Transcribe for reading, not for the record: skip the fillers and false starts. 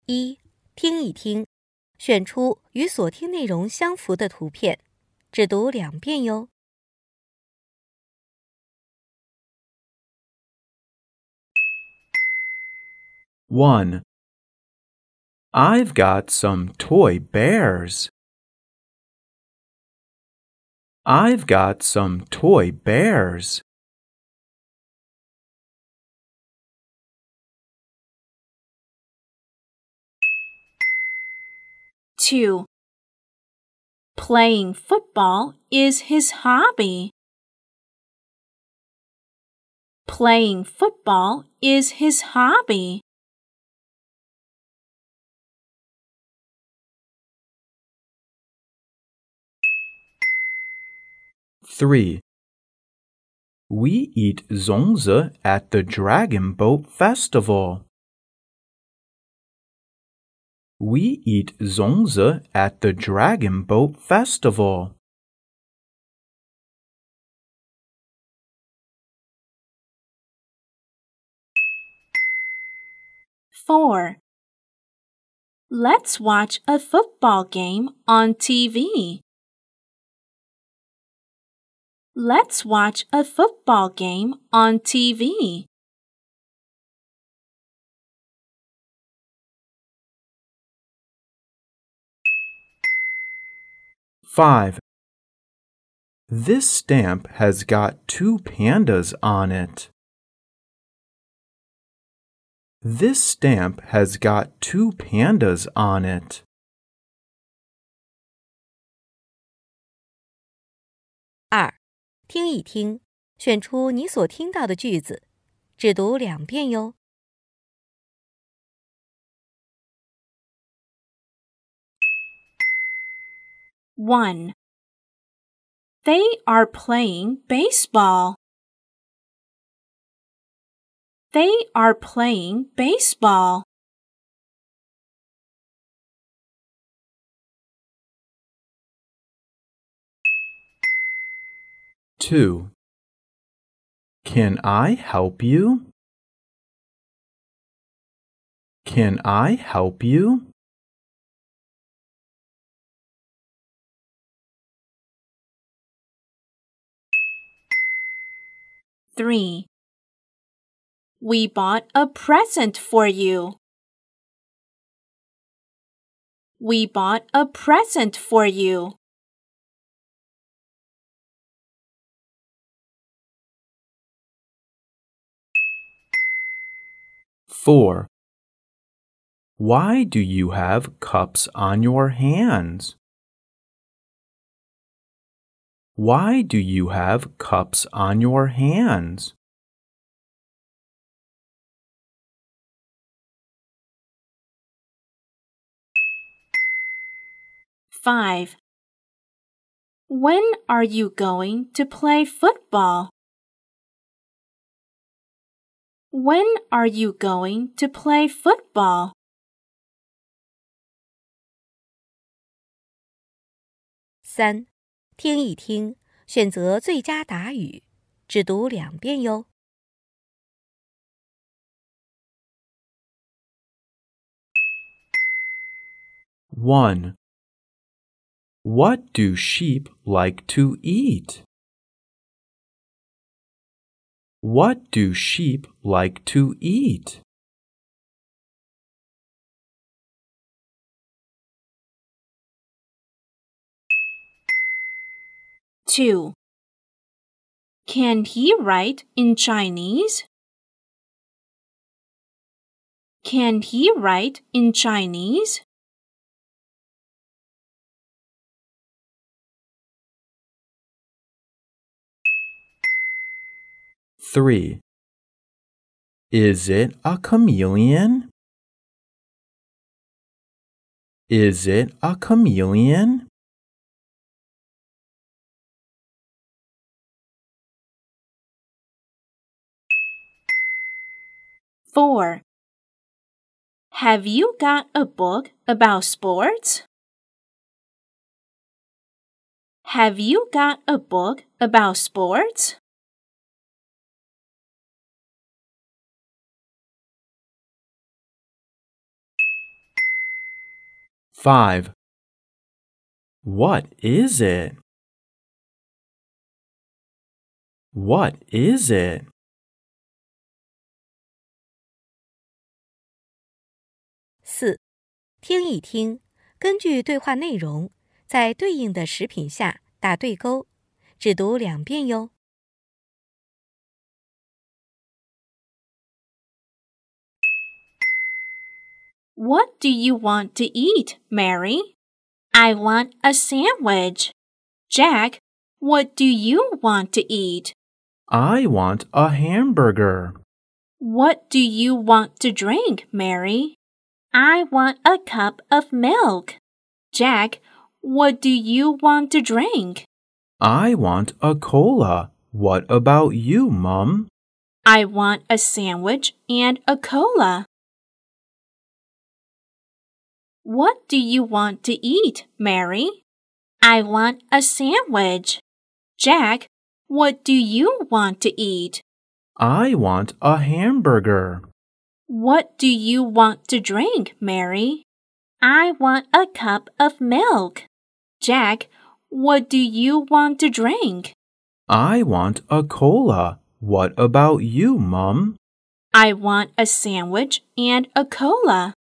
一、听一听，选出与所听内容相符的图片，只读2遍哟。 1. I've got some toy bears. I've got some toy bears. 2. Playing football is his hobby. Playing football is his hobby. 3. We eat zongzi at the Dragon Boat Festival. We eat zongzi at the Dragon Boat Festival. 4. Let's watch a football game on TV. Let's watch a football game on TV. 5. This stamp has got 2 pandas on it. This stamp has got 2 pandas on it. 2. 听一听，选出你所听到的句子，只读2遍哟。 1. They are playing baseball. They are playing baseball. 2. Can I help you? Can I help you? 3. We bought a present for you. We bought a present for you. 4. Why do you have cups on your hands? Why do you have cups on your hands? 5. When are you going to play football? When are you going to play football? 3. 听一听，选择最佳答语，只读2遍哟。 1. What do sheep like to eat? What do sheep like to eat? 2. Can he write in Chinese? Can he write in Chinese? 3. Is it a chameleon? Is it a chameleon? 4. Have you got a book about sports? Have you got a book about sports? 5. What is it? What is it? 4. 听一听，根据对话内容，在对应的食品下打对勾，只读2遍哟。 What do you want to eat, Mary? I want a sandwich. Jack, what do you want to eat? I want a hamburger. What do you want to drink, Mary? I want a cup of milk. Jack, what do you want to drink? I want a cola. What about you, Mum? I want a sandwich and a cola. What do you want to eat, Mary? I want a sandwich. Jack, what do you want to eat? I want a hamburger. What do you want to drink, Mary? I want a cup of milk. Jack, what do you want to drink? I want a cola. What about you, Mum? I want a sandwich and a cola.